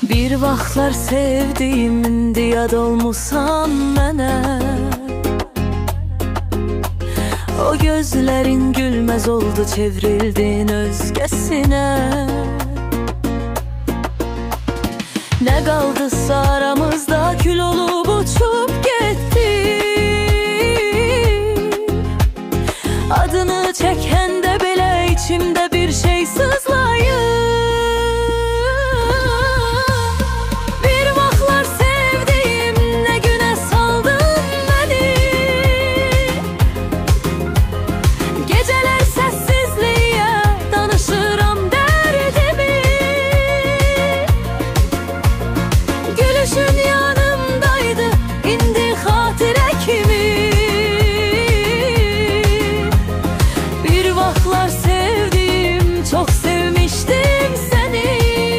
Bir vaxtlar sevdiğimin yad olmusan mənə. O gözlerin gülmez oldu, çevrildin özgesine. Ne kaldısa aramızda, kül olup uçup gitti. Adını çekende bile içimde bir şey sızlayır. Gülüşün yanımdaydı, indi hatire kimi. Bir vaxtlar sevdim, çok sevmiştim seni.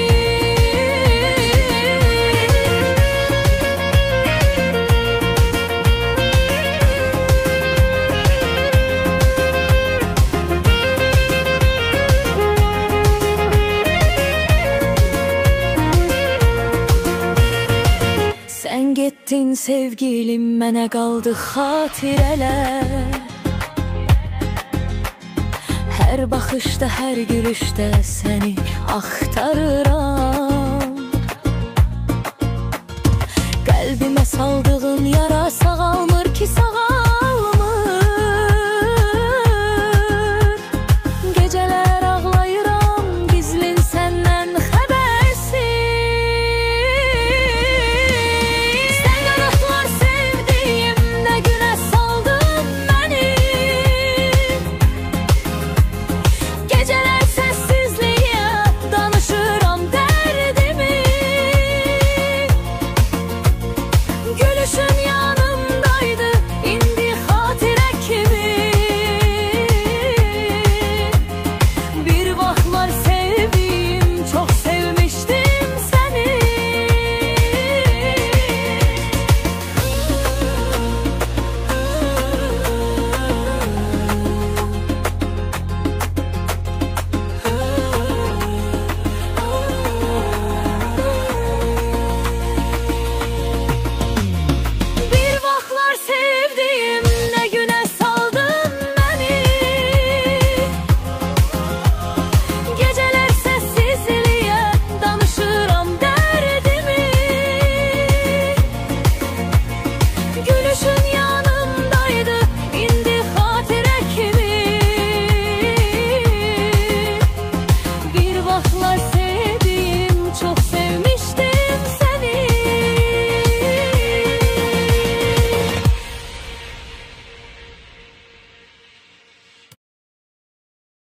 Sen gittin sevgilim, mənə qaldı xatirələr. Hər baxışda, hər gülüşdə səni axtarıram. Qəlbimə saldığın yara